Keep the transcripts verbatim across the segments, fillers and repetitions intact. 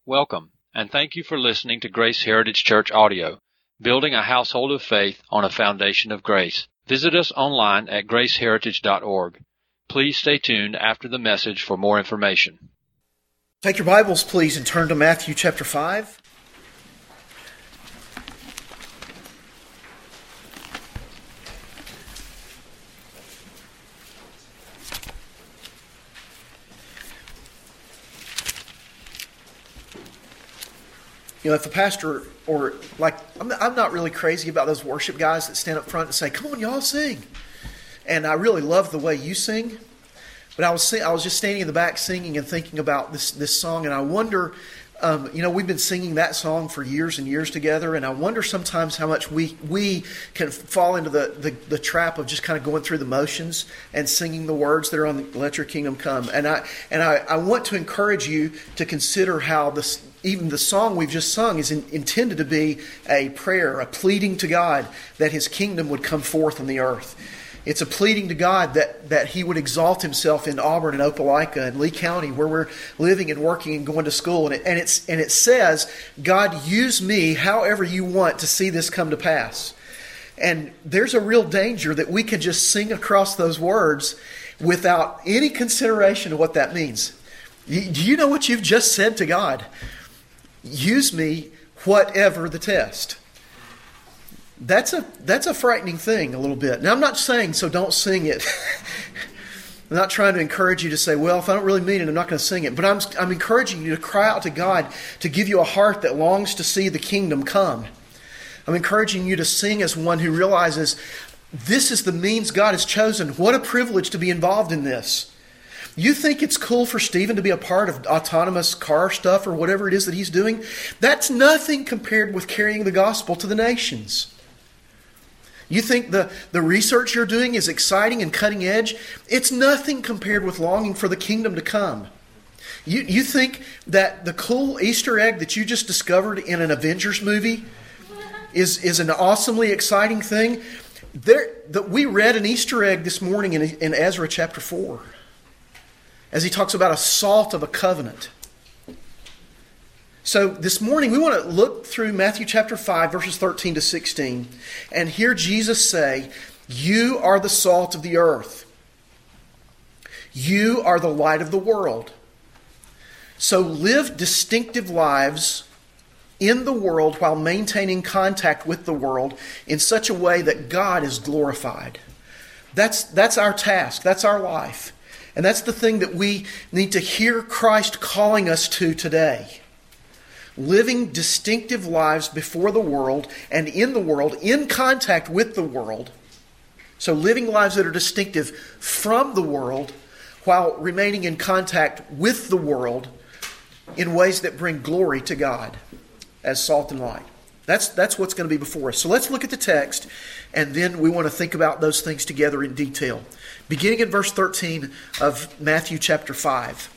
Welcome, and thank you for listening to Grace Heritage Church Audio, building a household of faith on a foundation of grace. Visit us online at grace heritage dot org. Please stay tuned after the message for more information. Take your Bibles, please, and turn to Matthew chapter five. You know, if the pastor, or like, I'm I'm not really crazy about those worship guys that stand up front and say, "Come on, y'all, sing." And I really love the way you sing. But I was I was just standing in the back singing and thinking about this this song, and I wonder, um, you know, we've been singing that song for years and years together, and I wonder sometimes how much we we can fall into the, the, the trap of just kind of going through the motions and singing the words that are on the "Let Your Kingdom Come." And I and I, I want to encourage you to consider how this. Even the song we've just sung is in, intended to be a prayer, a pleading to God that His kingdom would come forth on the earth. It's a pleading to God that, that He would exalt Himself in Auburn and Opelika and Lee County, where we're living and working and going to school. And it, and it's and it says, "God, use me however you want to see this come to pass." And there's a real danger that we can just sing across those words without any consideration of what that means. Do you know what you've just said to God? Use me, whatever the test. That's a that's a frightening thing a little bit. Now, I'm not saying so don't sing it. I'm not trying to encourage you to say, well, if I don't really mean it, I'm not going to sing it. But I'm I'm encouraging you to cry out to God to give you a heart that longs to see the kingdom come. I'm encouraging you to sing as one who realizes this is the means God has chosen. What a privilege to be involved in this. You think it's cool for Stephen to be a part of autonomous car stuff or whatever it is that he's doing? That's nothing compared with carrying the gospel to the nations. You think the, the research you're doing is exciting and cutting edge? It's nothing compared with longing for the kingdom to come. You, you think that the cool Easter egg that you just discovered in an Avengers movie is, is an awesomely exciting thing? There, that we read an Easter egg this morning in, in Ezra chapter four. As he talks about a salt of a covenant. So this morning we want to look through Matthew chapter five, verses thirteen to sixteen, and hear Jesus say, "You are the salt of the earth. You are the light of the world. So live distinctive lives in the world while maintaining contact with the world in such a way that God is glorified." That's, that's our task. That's our life. And that's the thing that we need to hear Christ calling us to today. Living distinctive lives before the world and in the world, in contact with the world. So living lives that are distinctive from the world while remaining in contact with the world in ways that bring glory to God as salt and light. That's, that's what's going to be before us. So let's look at the text, and then we want to think about those things together in detail. Beginning in verse thirteen of Matthew chapter five.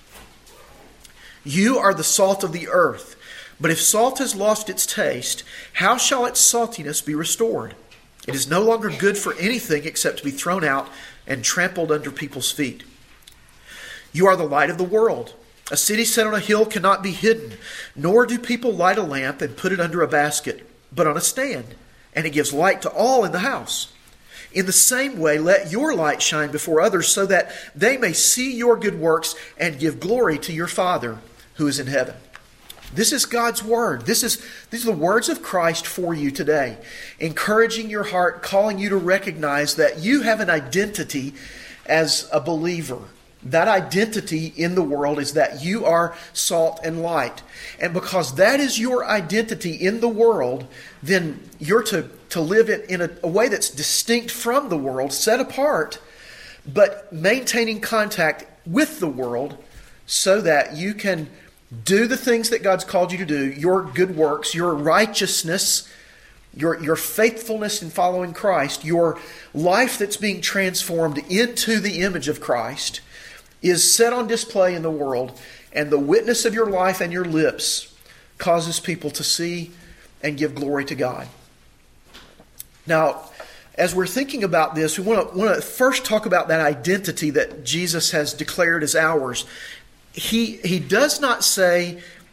"You are the salt of the earth, but if salt has lost its taste, how shall its saltiness be restored? It is no longer good for anything except to be thrown out and trampled under people's feet. You are the light of the world. A city set on a hill cannot be hidden, nor do people light a lamp and put it under a basket, but on a stand, and it gives light to all in the house. In the same way, let your light shine before others so that they may see your good works and give glory to your Father who is in heaven." This is God's word. This is, these are the words of Christ for you today, encouraging your heart, calling you to recognize that you have an identity as a believer. That identity in the world is that you are salt and light. And because that is your identity in the world, then you're to, to live it in a, a way that's distinct from the world, set apart, but maintaining contact with the world so that you can do the things that God's called you to do, your good works, your righteousness, your, your faithfulness in following Christ, your life that's being transformed into the image of Christ, is set on display in the world, and the witness of your life and your lips causes people to see and give glory to God. Now, as we're thinking about this, we want to, want to first talk about that identity that Jesus has declared as ours. He, he does not say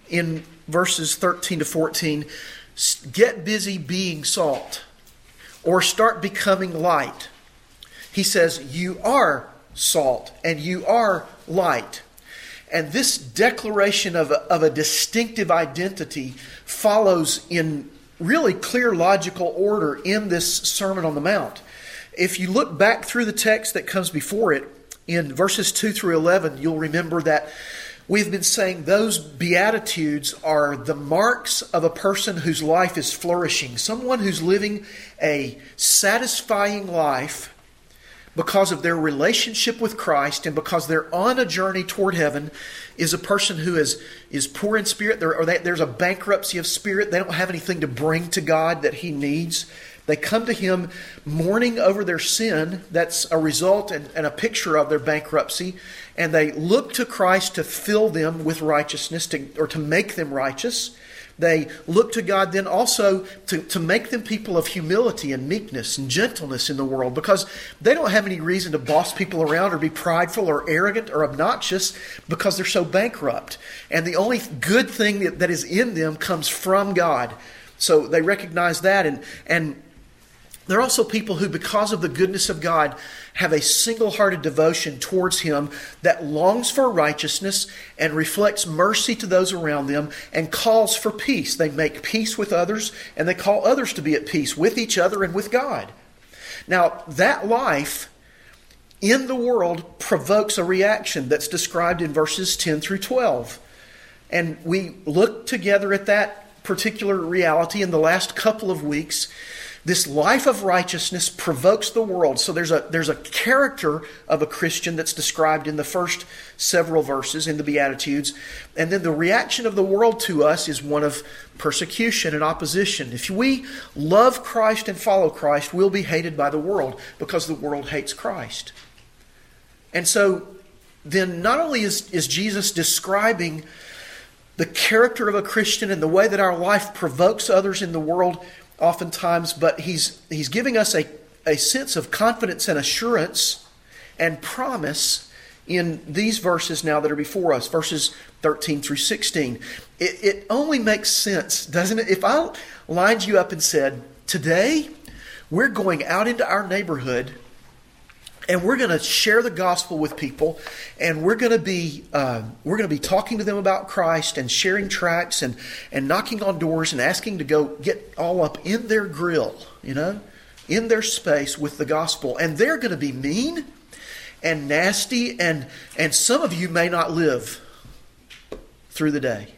in verses thirteen to fourteen, get busy being salt or start becoming light. He says, you are salt and you are light. And this declaration of a, of a distinctive identity follows in really clear logical order in this Sermon on the Mount. If you look back through the text that comes before it, in verses two through eleven, you'll remember that we've been saying those Beatitudes are the marks of a person whose life is flourishing. Someone who's living a satisfying life because of their relationship with Christ and because they're on a journey toward heaven, is a person who is, is poor in spirit, or they, there's a bankruptcy of spirit. They don't have anything to bring to God that He needs. They come to Him mourning over their sin. That's a result and, and a picture of their bankruptcy. And they look to Christ to fill them with righteousness, to, or to make them righteous. They look to God then also to, to make them people of humility and meekness and gentleness in the world, because they don't have any reason to boss people around or be prideful or arrogant or obnoxious because they're so bankrupt. And the only good thing that, that is in them comes from God. So they recognize that, and and they're also people who, because of the goodness of God, have a single-hearted devotion towards Him that longs for righteousness and reflects mercy to those around them and calls for peace. They make peace with others, and they call others to be at peace with each other and with God. Now, that life in the world provokes a reaction that's described in verses ten through twelve. And we looked together at that particular reality in the last couple of weeks. This life of righteousness provokes the world. So there's a there's a character of a Christian that's described in the first several verses in the Beatitudes. And then the reaction of the world to us is one of persecution and opposition. If we love Christ and follow Christ, we'll be hated by the world because the world hates Christ. And so then not only is, is Jesus describing the character of a Christian and the way that our life provokes others in the world oftentimes, but he's he's giving us a, a sense of confidence and assurance and promise in these verses now that are before us, verses thirteen through sixteen. It, it only makes sense, doesn't it? If I lined you up and said, today we're going out into our neighborhood and we're going to share the gospel with people, and we're going to be uh, we're going to be talking to them about Christ and sharing tracts and and knocking on doors and asking to go get all up in their grill, you know, in their space with the gospel, and they're going to be mean and nasty, and and some of you may not live through the day.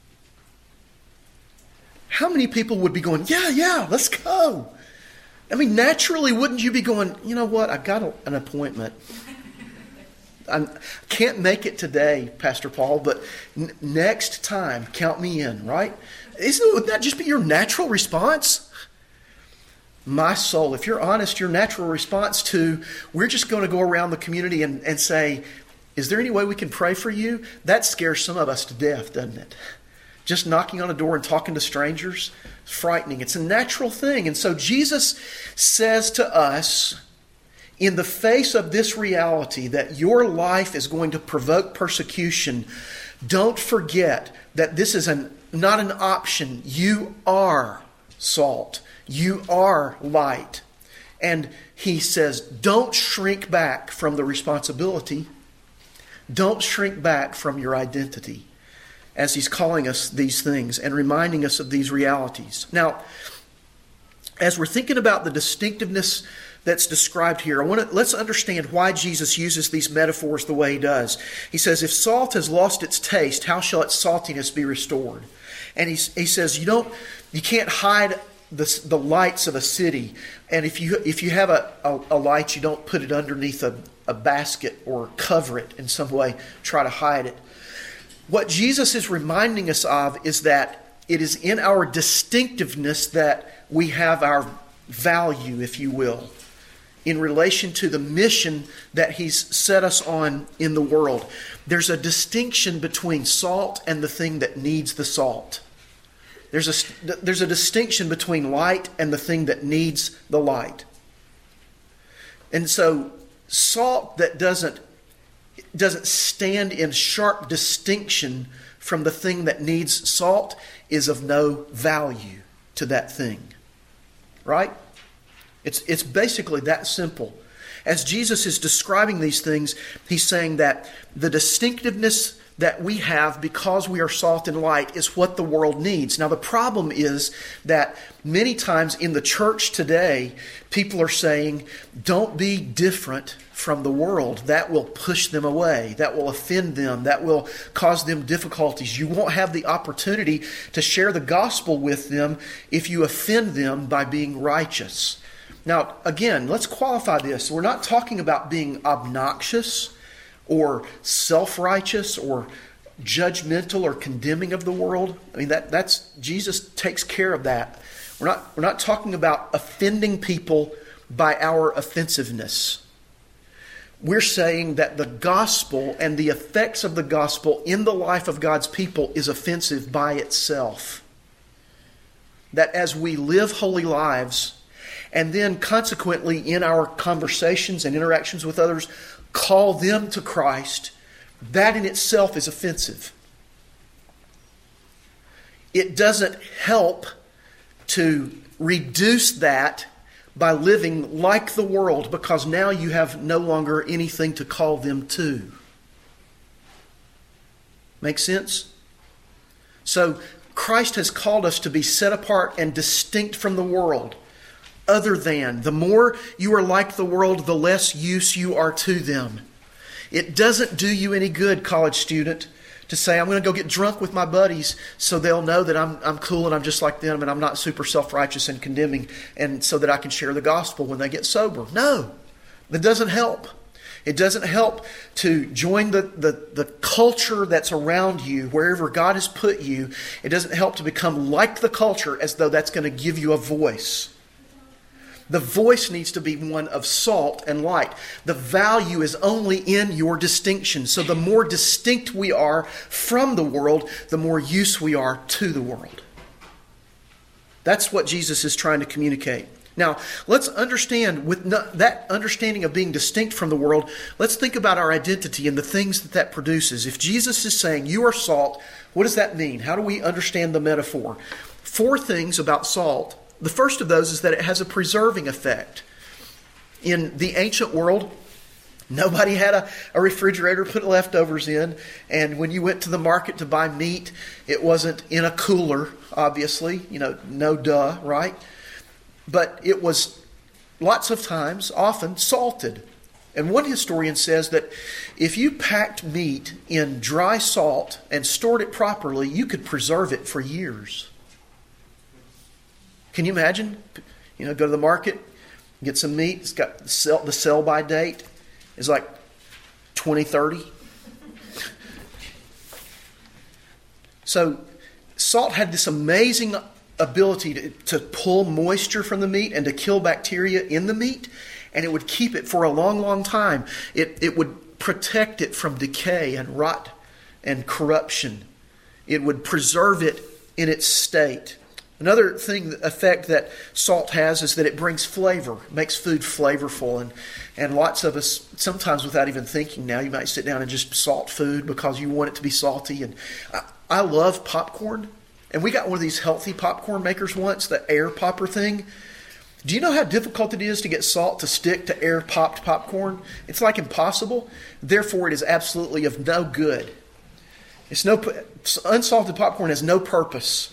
How many people would be going, yeah, yeah, let's go? I mean, naturally, wouldn't you be going, you know what, I've got a, an appointment. I can't make it today, Pastor Paul, but n- next time, count me in, right? Isn't, wouldn't that just be your natural response? My soul, if you're honest, your natural response to, we're just going to go around the community and, and say, is there any way we can pray for you? That scares some of us to death, doesn't it? Just knocking on a door and talking to strangers, it's frightening. It's a natural thing. And so Jesus says to us, in the face of this reality that your life is going to provoke persecution, don't forget that this is an, not an option. You are salt. You are light. And He says, don't shrink back from the responsibility. Don't shrink back from your identity, as He's calling us these things and reminding us of these realities. Now, as we're thinking about the distinctiveness that's described here, I want to let's understand why Jesus uses these metaphors the way He does. He says, if salt has lost its taste, how shall its saltiness be restored? And he, he says, you don't, you can't hide the, the lights of a city. And if you if you have a, a, a light, you don't put it underneath a, a basket or cover it in some way, try to hide it. What Jesus is reminding us of is that it is in our distinctiveness that we have our value, if you will, in relation to the mission that He's set us on in the world. There's a distinction between salt and the thing that needs the salt. There's a, there's a distinction between light and the thing that needs the light. And so salt that doesn't doesn't stand in sharp distinction from the thing that needs salt is of no value to that thing. Right? It's, it's basically that simple. As Jesus is describing these things, he's saying that the distinctiveness that we have because we are salt and light is what the world needs. Now, the problem is that many times in the church today, people are saying, don't be different from the world. That will push them away. That will offend them. That will cause them difficulties. You won't have the opportunity to share the gospel with them if you offend them by being righteous. Now, again, let's qualify this. We're not talking about being obnoxious or self-righteous or judgmental or condemning of the world. I mean, that that's Jesus takes care of that. We're not we're not talking about offending people by our offensiveness. We're saying that the gospel and the effects of the gospel in the life of God's people is offensive by itself. That as we live holy lives, and then consequently in our conversations and interactions with others, call them to Christ, that in itself is offensive. It doesn't help to reduce that by living like the world, because now you have no longer anything to call them to. Make sense? So Christ has called us to be set apart and distinct from the world. Other than, the more you are like the world, the less use you are to them. It doesn't do you any good, college student, to say, I'm going to go get drunk with my buddies so they'll know that I'm I'm cool and I'm just like them and I'm not super self-righteous and condemning, and so that I can share the gospel when they get sober. No, that doesn't help. It doesn't help to join the, the, the culture that's around you, wherever God has put you. It doesn't help to become like the culture as though that's going to give you a voice. The voice needs to be one of salt and light. The value is only in your distinction. So the more distinct we are from the world, the more use we are to the world. That's what Jesus is trying to communicate. Now, let's understand, with that understanding of being distinct from the world, let's think about our identity and the things that that produces. If Jesus is saying, you are salt, what does that mean? How do we understand the metaphor? Four things about salt. The first of those is that it has a preserving effect. In the ancient world, nobody had a, a refrigerator to put leftovers in. And when you went to the market to buy meat, it wasn't in a cooler, obviously. You know, no duh, right? But it was lots of times, often, salted. And one historian says that if you packed meat in dry salt and stored it properly, you could preserve it for years. Can you imagine? You know, go to the market, get some meat. It's got the sell, the sell by date is like twenty thirty. So salt had this amazing ability to, to pull moisture from the meat and to kill bacteria in the meat, and it would keep it for a long, long time. It, it would protect it from decay and rot and corruption. It would preserve it in its state. Another thing, effect that salt has is that it brings flavor, makes food flavorful. And, and lots of us, sometimes without even thinking now, you might sit down and just salt food because you want it to be salty. And I, I love popcorn. And we got one of these healthy popcorn makers once, the air popper thing. Do you know how difficult it is to get salt to stick to air popped popcorn? It's like impossible. Therefore, it is absolutely of no good. It's no unsalted popcorn has no purpose.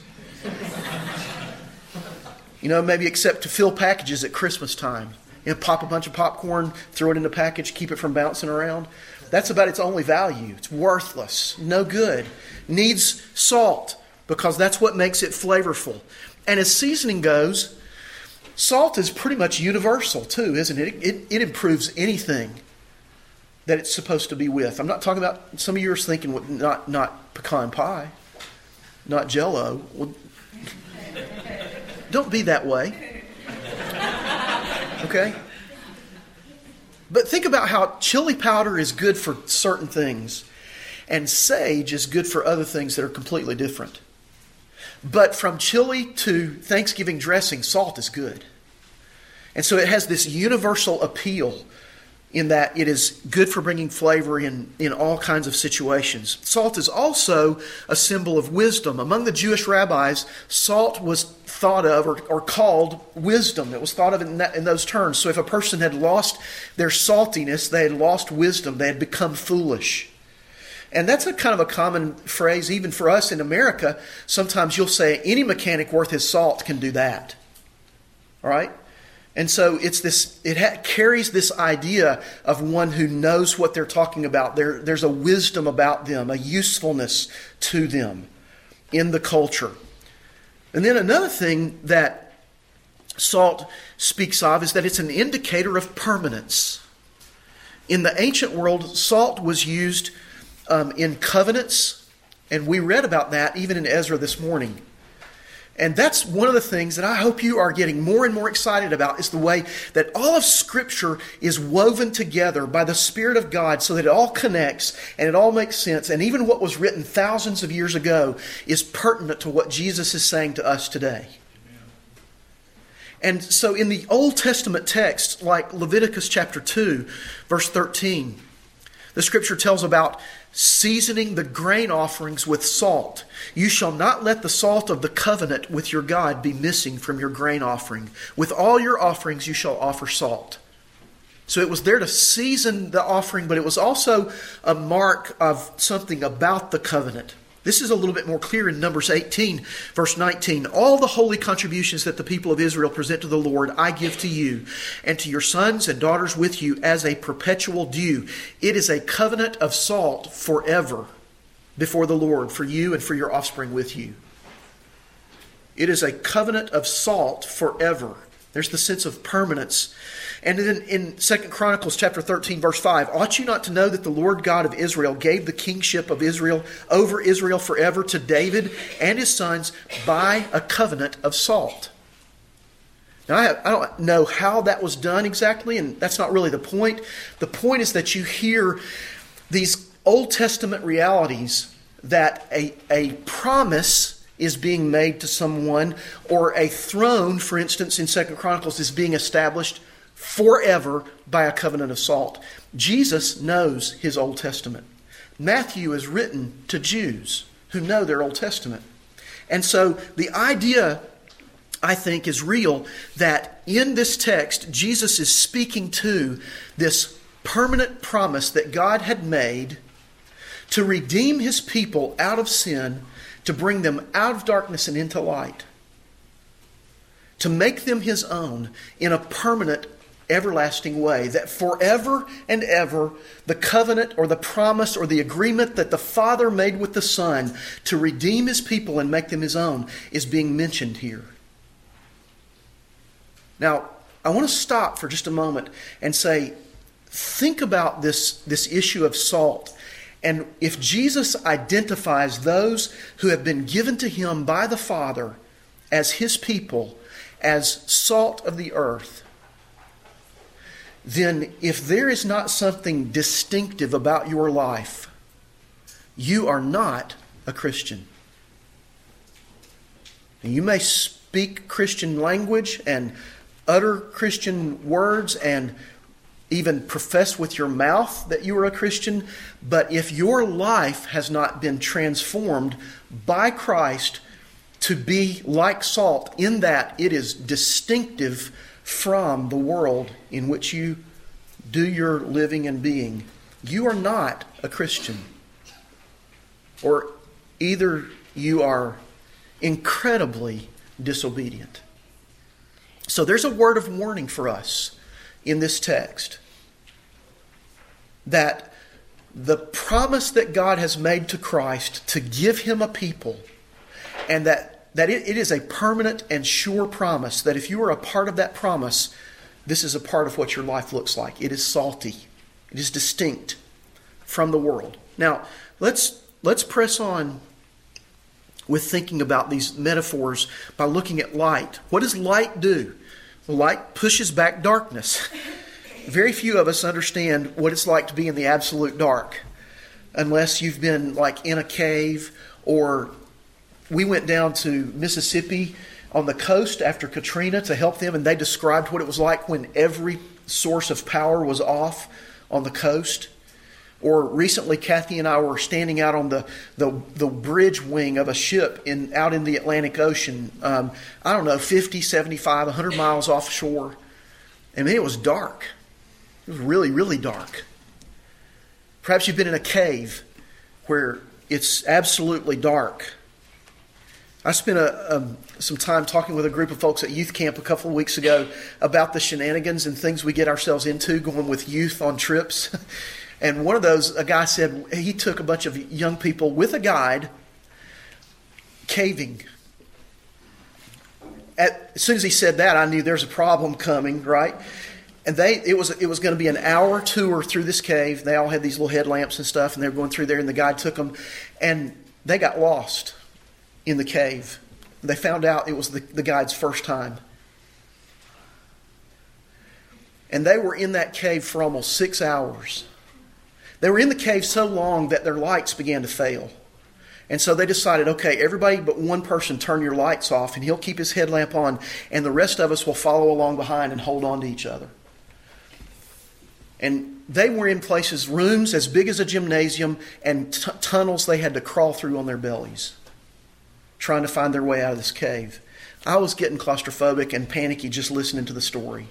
You know, maybe except to fill packages at Christmas time. You know, pop a bunch of popcorn, throw it in a package, keep it from bouncing around. That's about its only value. It's worthless, no good. Needs salt because that's what makes it flavorful. And as seasoning goes, salt is pretty much universal too, isn't it? It, it improves anything that it's supposed to be with. I'm not talking about, some of you are thinking, not, not pecan pie, not Jell-O. Well, don't be that way. Okay? But think about how chili powder is good for certain things, and sage is good for other things that are completely different. But from chili to Thanksgiving dressing, salt is good. And so it has this universal appeal in that it is good for bringing flavor in, in all kinds of situations. Salt is also a symbol of wisdom. Among the Jewish rabbis, salt was thought of or, or called wisdom. It was thought of in, that, in those terms. So if a person had lost their saltiness, they had lost wisdom, they had become foolish. And that's a kind of a common phrase even for us in America. Sometimes you'll say, any mechanic worth his salt can do that. All right? And so it's this. It ha- carries this idea of one who knows what they're talking about. There, there's a wisdom about them, a usefulness to them in the culture. And then another thing that salt speaks of is that it's an indicator of permanence. In the ancient world, salt was used um, in covenants, and we read about that even in Ezra this morning. And that's one of the things that I hope you are getting more and more excited about, is the way that all of Scripture is woven together by the Spirit of God so that it all connects and it all makes sense. And even what was written thousands of years ago is pertinent to what Jesus is saying to us today. Amen. And so in the Old Testament text, like Leviticus chapter two, verse thirteen, the Scripture tells about seasoning the grain offerings with salt. You shall not let the salt of the covenant with your God be missing from your grain offering. With all your offerings you shall offer salt. So it was there to season the offering, but it was also a mark of something about the covenant. This is a little bit more clear in Numbers eighteen, verse nineteen. All the holy contributions that the people of Israel present to the Lord, I give to you, and to your sons and daughters with you as a perpetual due. It is a covenant of salt forever before the Lord, for you and for your offspring with you. It is a covenant of salt forever. There's the sense of permanence. And then in Second Chronicles chapter thirteen, verse five, ought you not to know that the Lord God of Israel gave the kingship of Israel over Israel forever to David and his sons by a covenant of salt? Now, I, have, I don't know how that was done exactly, and that's not really the point. The point is that you hear these Old Testament realities that a, a promise is being made to someone, or a throne, for instance, in Second Chronicles is being established forever by a covenant of salt. Jesus knows his Old Testament. Matthew is written to Jews who know their Old Testament. And so the idea, I think, is real that in this text, Jesus is speaking to this permanent promise that God had made to redeem his people out of sin, to bring them out of darkness and into light, to make them his own in a permanent, everlasting way, that forever and ever the covenant or the promise or the agreement that the Father made with the Son to redeem his people and make them his own is being mentioned here. Now, I want to stop for just a moment and say, think about this, this issue of salt. And if Jesus identifies those who have been given to him by the Father as his people, as salt of the earth, then if there is not something distinctive about your life, you are not a Christian. And you may speak Christian language and utter Christian words and even profess with your mouth that you are a Christian, but if your life has not been transformed by Christ to be like salt, in that it is distinctive from the world in which you do your living and being, you are not a Christian. Or either you are incredibly disobedient. So there's a word of warning for us in this text, that the promise that God has made to Christ to give him a people, and that, that it, it is a permanent and sure promise, that if you are a part of that promise, this is a part of what your life looks like. It is salty. It is distinct from the world. Now, let's let's press on with thinking about these metaphors by looking at light. What does light do? Well, light pushes back darkness. Very few of us understand what it's like to be in the absolute dark, unless you've been like in a cave, or we went down to Mississippi on the coast after Katrina to help them, and they described what it was like when every source of power was off on the coast. Or recently, Kathy and I were standing out on the, the, the bridge wing of a ship in out in the Atlantic Ocean, um, I don't know, fifty, seventy-five, one hundred miles offshore. I mean, it was dark. It was really, really dark. Perhaps you've been in a cave where it's absolutely dark. I spent a, um, some time talking with a group of folks at youth camp a couple of weeks ago about the shenanigans and things we get ourselves into going with youth on trips. And one of those, a guy said he took a bunch of young people with a guide caving. At, as soon as he said that, I knew there's a problem coming, right? And they it was it was going to be an hour tour through this cave. They all had these little headlamps and stuff, and they were going through there, and the guide took them, and they got lost in the cave. They found out it was the, the guide's first time. And they were in that cave for almost six hours. They were in the cave so long that their lights began to fail. And so they decided, okay, everybody but one person turn your lights off, and he'll keep his headlamp on, and the rest of us will follow along behind and hold on to each other. And they were in places, rooms as big as a gymnasium, and t- tunnels they had to crawl through on their bellies, trying to find their way out of this cave. I was getting claustrophobic and panicky just listening to the story.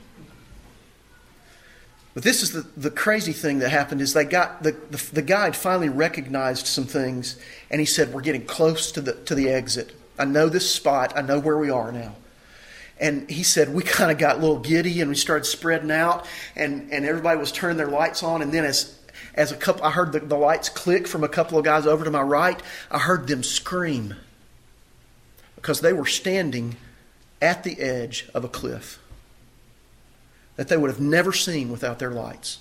But this is the, the crazy thing that happened is they got the, the the guide finally recognized some things, and he said, we're getting close to the to the exit. I know this spot. I know where we are now. And he said, we kind of got a little giddy and we started spreading out, and, and everybody was turning their lights on. And then as as a couple, I heard the, the lights click from a couple of guys over to my right. I heard them scream because they were standing at the edge of a cliff that they would have never seen without their lights.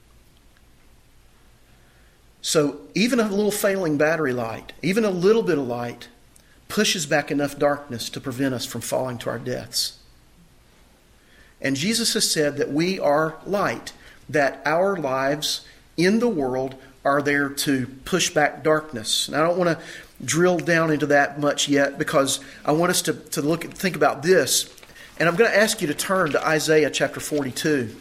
So even a little failing battery light, even a little bit of light, pushes back enough darkness to prevent us from falling to our deaths. And Jesus has said that we are light, that our lives in the world are there to push back darkness. And I don't want to drill down into that much yet, because I want us to, to look and think about this. And I'm going to ask you to turn to Isaiah chapter forty-two.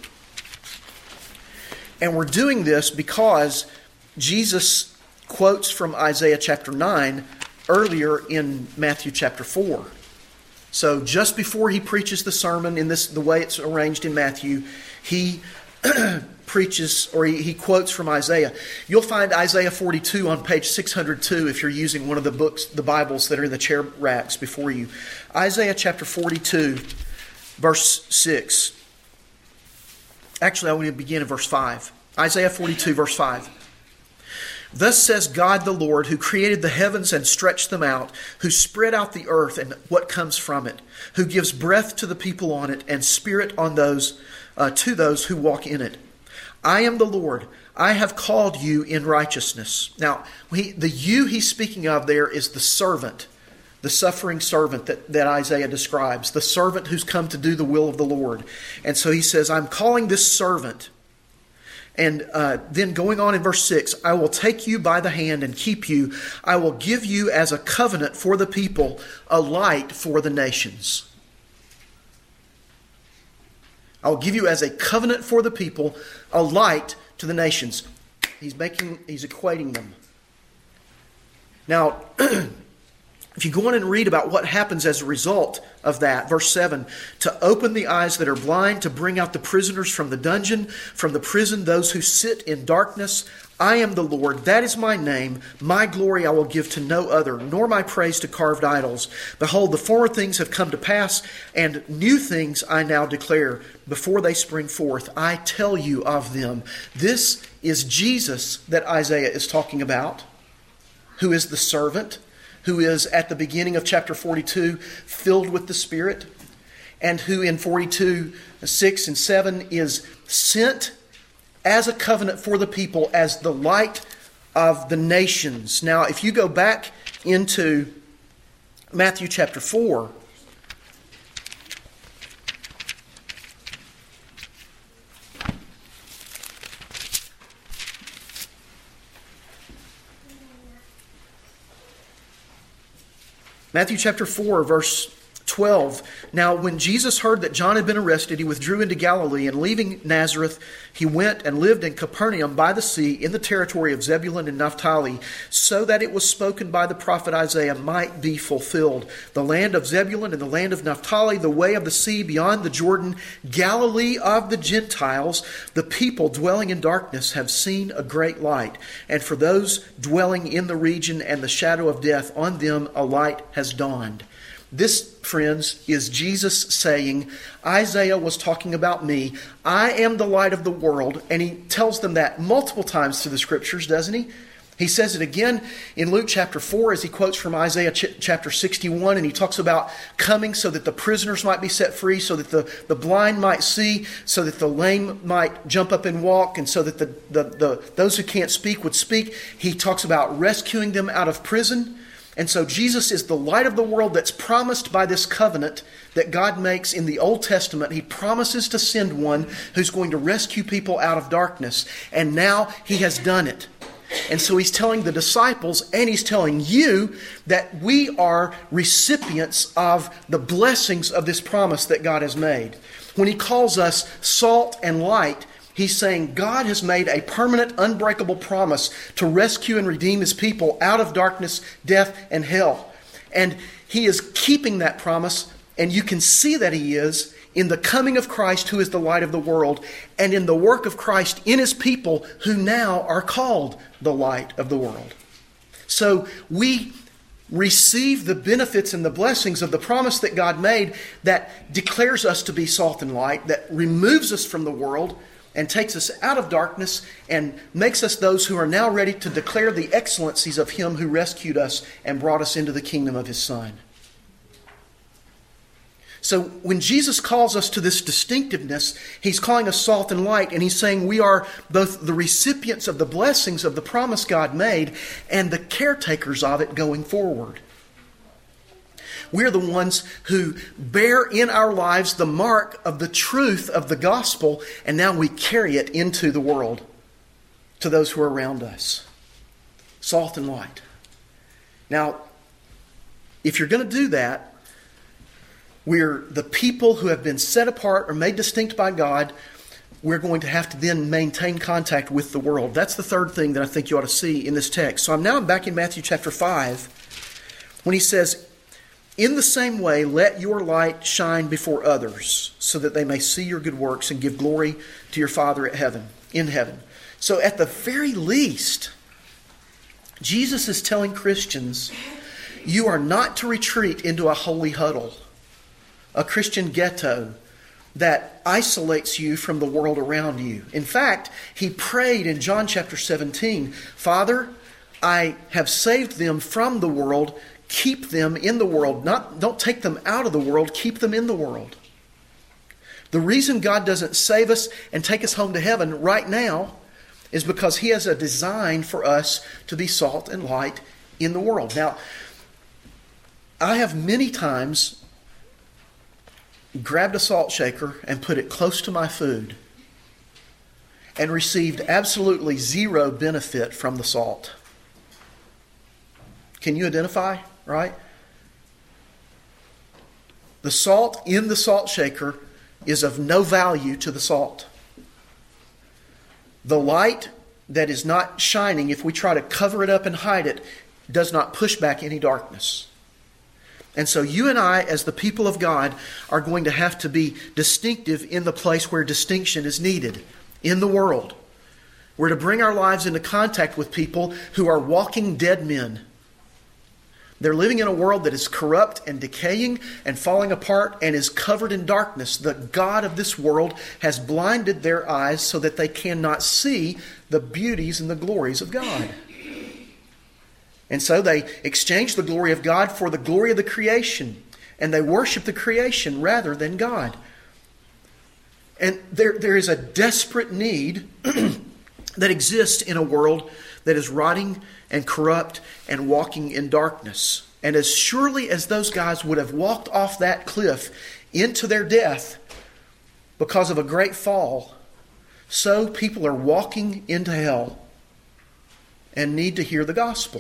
And we're doing this because Jesus quotes from Isaiah chapter nine earlier in Matthew chapter four. So just before he preaches the sermon in this, the way it's arranged in Matthew, he preaches, or he, he quotes from Isaiah. You'll find Isaiah forty-two on page six hundred two if you're using one of the books, the Bibles that are in the chair racks before you. Isaiah chapter forty-two, verse six. Actually, I want to begin in verse five. Isaiah forty-two, verse five. Thus says God the Lord, who created the heavens and stretched them out, who spread out the earth and what comes from it, who gives breath to the people on it and spirit on those uh, to those who walk in it. I am the Lord. I have called you in righteousness. Now, he, the you he's speaking of there is the servant, the suffering servant that, that Isaiah describes, the servant who's come to do the will of the Lord. And so he says, I'm calling this servant. And uh, then going on in verse six, I will take you by the hand and keep you. I will give you as a covenant for the people, a light for the nations. I will give you as a covenant for the people, a light to the nations. He's making, he's equating them. Now, if you go on and read about what happens as a result of that, verse seven, to open the eyes that are blind, to bring out the prisoners from the dungeon, from the prison those who sit in darkness. I am the Lord, that is my name. My glory I will give to no other, nor my praise to carved idols. Behold, the former things have come to pass, and new things I now declare. Before they spring forth, I tell you of them. This is Jesus that Isaiah is talking about, who is the servant, who is at the beginning of chapter forty-two filled with the Spirit, and who in forty-two, six and seven is sent as a covenant for the people, as the light of the nations. Now, if you go back into Matthew chapter four, Matthew chapter four, verse twelve. Now, when Jesus heard that John had been arrested, he withdrew into Galilee, and leaving Nazareth, he went and lived in Capernaum by the sea in the territory of Zebulun and Naphtali, so that it was spoken by the prophet Isaiah might be fulfilled. The land of Zebulun and the land of Naphtali, the way of the sea beyond the Jordan, Galilee of the Gentiles, the people dwelling in darkness have seen a great light. And for those dwelling in the region and the shadow of death, on them a light has dawned. This, friends, is Jesus saying, Isaiah was talking about me. I am the light of the world. And he tells them that multiple times through the Scriptures, doesn't he? He says it again in Luke chapter four as he quotes from Isaiah ch- chapter sixty-one. And he talks about coming so that the prisoners might be set free, so that the, the blind might see, so that the lame might jump up and walk, and so that the, the, the those who can't speak would speak. He talks about rescuing them out of prison. And so Jesus is the light of the world that's promised by this covenant that God makes in the Old Testament. He promises to send one who's going to rescue people out of darkness. And now he has done it. And so he's telling the disciples and he's telling you that we are recipients of the blessings of this promise that God has made. When he calls us salt and light, he's saying God has made a permanent, unbreakable promise to rescue and redeem his people out of darkness, death, and hell. And he is keeping that promise, and you can see that he is in the coming of Christ, who is the light of the world, and in the work of Christ in his people, who now are called the light of the world. So we receive the benefits and the blessings of the promise that God made that declares us to be salt and light, that removes us from the world, and takes us out of darkness and makes us those who are now ready to declare the excellencies of him who rescued us and brought us into the kingdom of his Son. So when Jesus calls us to this distinctiveness, he's calling us salt and light, and he's saying we are both the recipients of the blessings of the promise God made and the caretakers of it going forward. We're the ones who bear in our lives the mark of the truth of the gospel, and now we carry it into the world to those who are around us. Salt and light. Now, if you're going to do that, we're the people who have been set apart or made distinct by God. We're going to have to then maintain contact with the world. That's the third thing that I think you ought to see in this text. So I'm now back in Matthew chapter five when he says, in the same way, let your light shine before others, so that they may see your good works and give glory to your Father at heaven, in heaven. So at the very least, Jesus is telling Christians, you are not to retreat into a holy huddle, a Christian ghetto that isolates you from the world around you. In fact, he prayed in John chapter seventeen, Father, I have saved them from the world. Keep them in the world. Not, don't take them out of the world. Keep them in the world. The reason God doesn't save us and take us home to heaven right now is because he has a design for us to be salt and light in the world. Now, I have many times grabbed a salt shaker and put it close to my food and received absolutely zero benefit from the salt. Can you identify? Right? The salt in the salt shaker is of no value to the salt. The light that is not shining, if we try to cover it up and hide it, does not push back any darkness. And so you and I, as the people of God, are going to have to be distinctive in the place where distinction is needed, in the world. We're to bring our lives into contact with people who are walking dead men. They're living in a world that is corrupt and decaying and falling apart and is covered in darkness. The God of this world has blinded their eyes so that they cannot see the beauties and the glories of God. And so they exchange the glory of God for the glory of the creation. And they worship the creation rather than God. And there, there is a desperate need that exists in a world that is rotting and corrupt and walking in darkness. And as surely as those guys would have walked off that cliff into their death because of a great fall, so people are walking into hell and need to hear the gospel.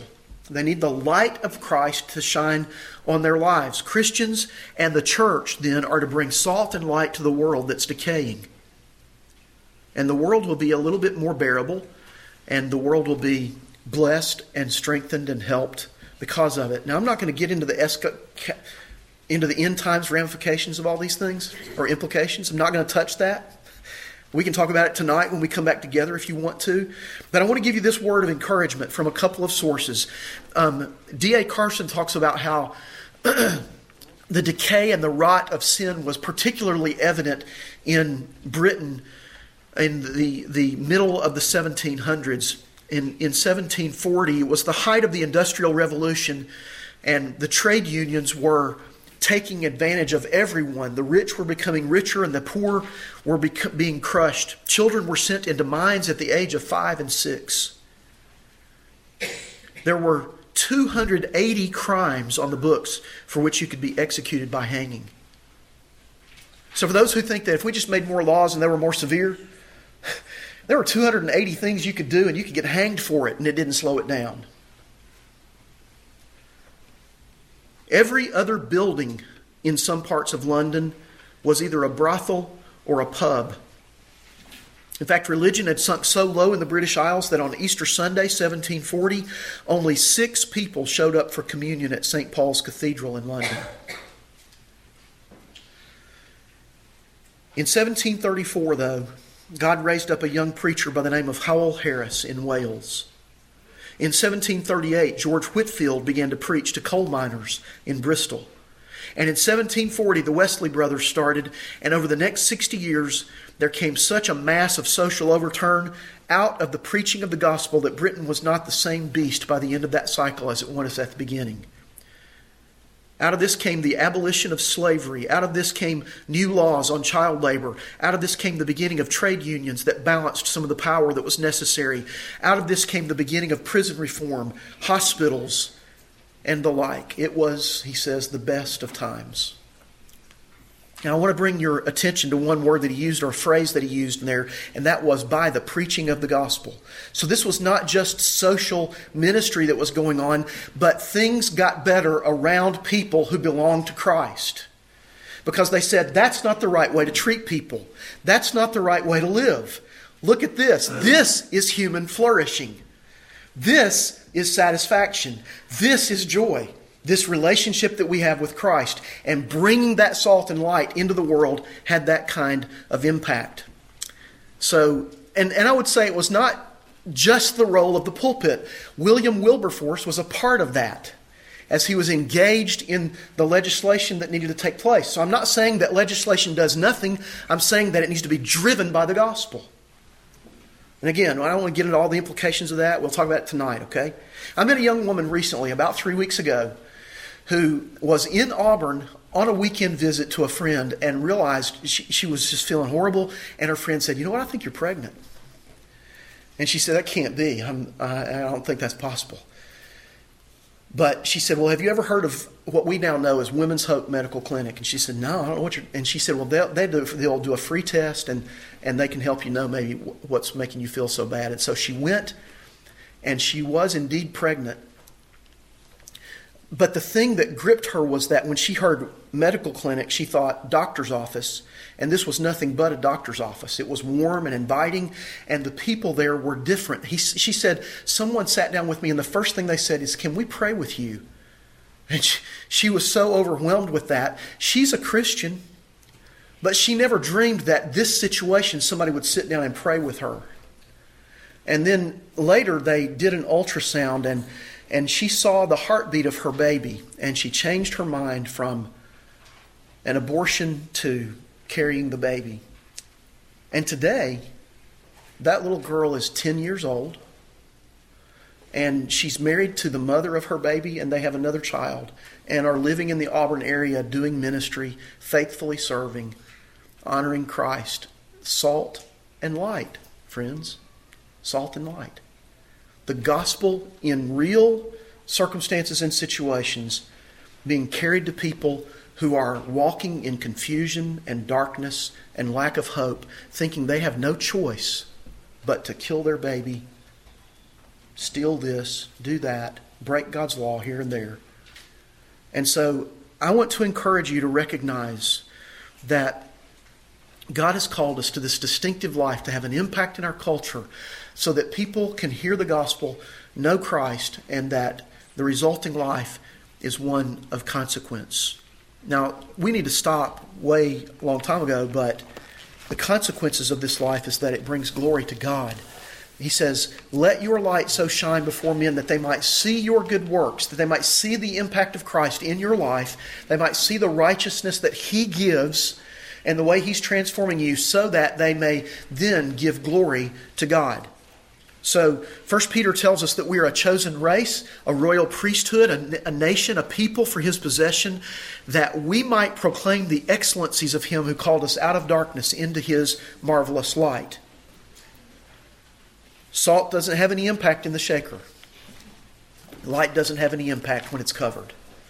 They need the light of Christ to shine on their lives. Christians and the church then are to bring salt and light to the world that's decaying. And the world will be a little bit more bearable, and the world will be blessed and strengthened and helped because of it. Now, I'm not going to get into the esca- into the end times ramifications of all these things or implications. I'm not going to touch that. We can talk about it tonight when we come back together if you want to. But I want to give you this word of encouragement from a couple of sources. Um, D A Carson talks about how the decay and the rot of sin was particularly evident in Britain in the, the middle of the seventeen hundreds. In, in seventeen forty, it was the height of the Industrial Revolution, and the trade unions were taking advantage of everyone. The rich were becoming richer and the poor were bec- being crushed. Children were sent into mines at the age of five and six. There were two hundred eighty crimes on the books for which you could be executed by hanging. So for those who think that if we just made more laws and they were more severe, there were two hundred eighty things you could do and you could get hanged for it, and it didn't slow it down. Every other building in some parts of London was either a brothel or a pub. In fact, religion had sunk so low in the British Isles that on Easter Sunday, seventeen forty, only six people showed up for communion at Saint Paul's Cathedral in London. In seventeen thirty-four, though, God raised up a young preacher by the name of Howell Harris in Wales. In seventeen thirty-eight, George Whitefield began to preach to coal miners in Bristol. And in seventeen forty, the Wesley brothers started, and over the next sixty years, there came such a mass of social overturn out of the preaching of the gospel that Britain was not the same beast by the end of that cycle as it was at the beginning. Out of this came the abolition of slavery. Out of this came new laws on child labor. Out of this came the beginning of trade unions that balanced some of the power that was necessary. Out of this came the beginning of prison reform, hospitals, and the like. It was, he says, the best of times. Now I want to bring your attention to one word that he used, or a phrase that he used in there, and that was by the preaching of the gospel. So this was not just social ministry that was going on, but things got better around people who belonged to Christ. Because they said, that's not the right way to treat people. That's not the right way to live. Look at this. This is human flourishing. This is satisfaction. This is joy. This relationship that we have with Christ, and bringing that salt and light into the world had that kind of impact. So, and, and I would say it was not just the role of the pulpit. William Wilberforce was a part of that as he was engaged in the legislation that needed to take place. So I'm not saying that legislation does nothing. I'm saying that it needs to be driven by the gospel. And again, I don't want to get into all the implications of that. We'll talk about it tonight, okay? I met a young woman recently, about three weeks ago, who was in Auburn on a weekend visit to a friend and realized she, she was just feeling horrible. And her friend said, you know what, I think you're pregnant. And she said, that can't be. I'm, I, I don't think that's possible. But she said, well, have you ever heard of what we now know as Women's Hope Medical Clinic? And she said, no, I don't know what you're... And she said, well, they'll, they do, they'll do a free test and, and they can help you know maybe what's making you feel so bad. And so she went, and she was indeed pregnant. But the thing that gripped her was that when she heard medical clinic, she thought doctor's office. And this was nothing but a doctor's office. It was warm and inviting, and the people there were different. He, she said, someone sat down with me, and the first thing they said is, can we pray with you? And she, she was so overwhelmed with that. She's a Christian, but she never dreamed that this situation, somebody would sit down and pray with her. And then later they did an ultrasound, and And she saw the heartbeat of her baby, and she changed her mind from an abortion to carrying the baby. And today, that little girl is ten years old, and she's married to the mother of her baby, and they have another child, and are living in the Auburn area doing ministry, faithfully serving, honoring Christ. Salt and light, friends. Salt and light. The gospel in real circumstances and situations being carried to people who are walking in confusion and darkness and lack of hope, thinking they have no choice but to kill their baby, steal this, do that, break God's law here and there. And so I want to encourage you to recognize that God has called us to this distinctive life, to have an impact in our culture so that people can hear the gospel, know Christ, and that the resulting life is one of consequence. Now, we need to stop way a long time ago, but the consequences of this life is that it brings glory to God. He says, let your light so shine before men that they might see your good works, that they might see the impact of Christ in your life, they might see the righteousness that He gives and the way He's transforming you, so that they may then give glory to God. So, First Peter tells us that we are a chosen race, a royal priesthood, a, a nation, a people for His possession, that we might proclaim the excellencies of Him who called us out of darkness into His marvelous light. Salt doesn't have any impact in the shaker. Light doesn't have any impact when it's covered.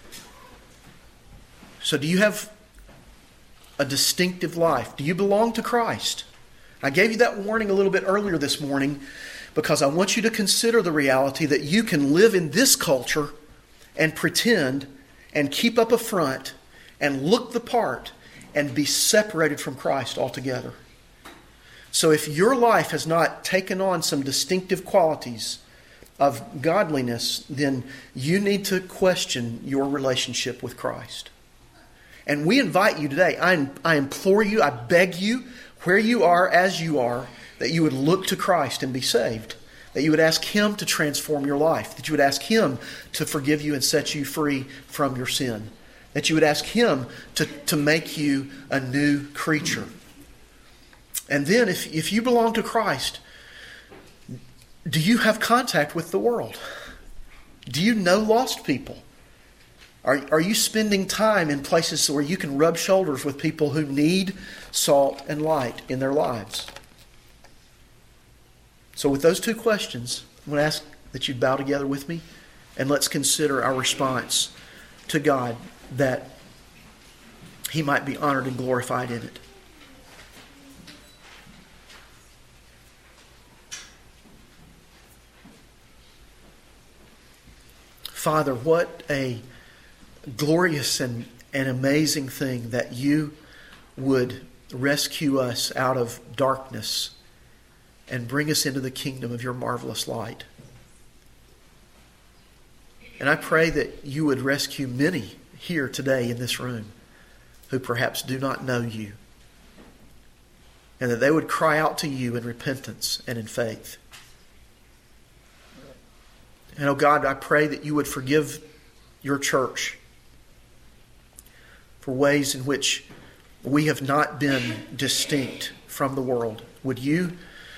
So do you have a distinctive life? Do you belong to Christ? I gave you that warning a little bit earlier this morning because I want you to consider the reality that you can live in this culture and pretend and keep up a front and look the part and be separated from Christ altogether. So if your life has not taken on some distinctive qualities of godliness, then you need to question your relationship with Christ. And we invite you today, I, I implore you, I beg you, where you are, as you are, that you would look to Christ and be saved. That you would ask Him to transform your life. That you would ask Him to forgive you and set you free from your sin. That you would ask Him to, to make you a new creature. And then if, if you belong to Christ, do you have contact with the world? Do you know lost people? Are, are you spending time in places where you can rub shoulders with people who need salt and light in their lives? So with those two questions, I'm going to ask that you bow together with me and let's consider our response to God, that He might be honored and glorified in it. Father, what a glorious and, and amazing thing that You would rescue us out of darkness and bring us into the kingdom of Your marvelous light. And I pray that You would rescue many here today in this room who perhaps do not know You, and that they would cry out to You in repentance and in faith. And oh God, I pray that You would forgive Your church for ways in which we have not been distinct from the world. Would You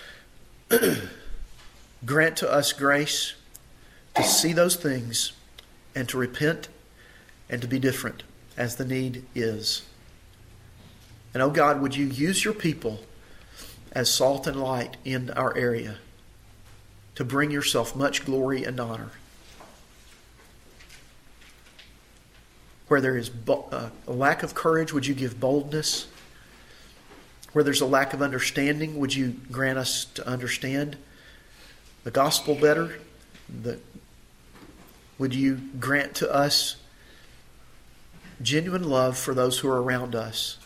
grant to us grace to see those things and to repent and to be different as the need is. And oh God, would You use Your people as salt and light in our area to bring Yourself much glory and honor. Where there is a lack of courage, would You give boldness? Where there's a lack of understanding, would You grant us to understand the gospel better? The, would You grant to us genuine love for those who are around us,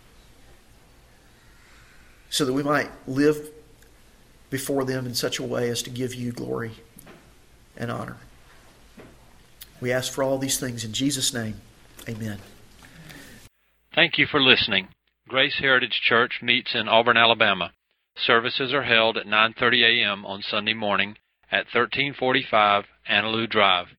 so that we might live before them in such a way as to give You glory and honor? We ask for all these things in Jesus' name. Amen. Thank you for listening. Grace Heritage Church meets in Auburn, Alabama. Services are held at nine thirty a.m. on Sunday morning at thirteen forty-five Annaloo Drive.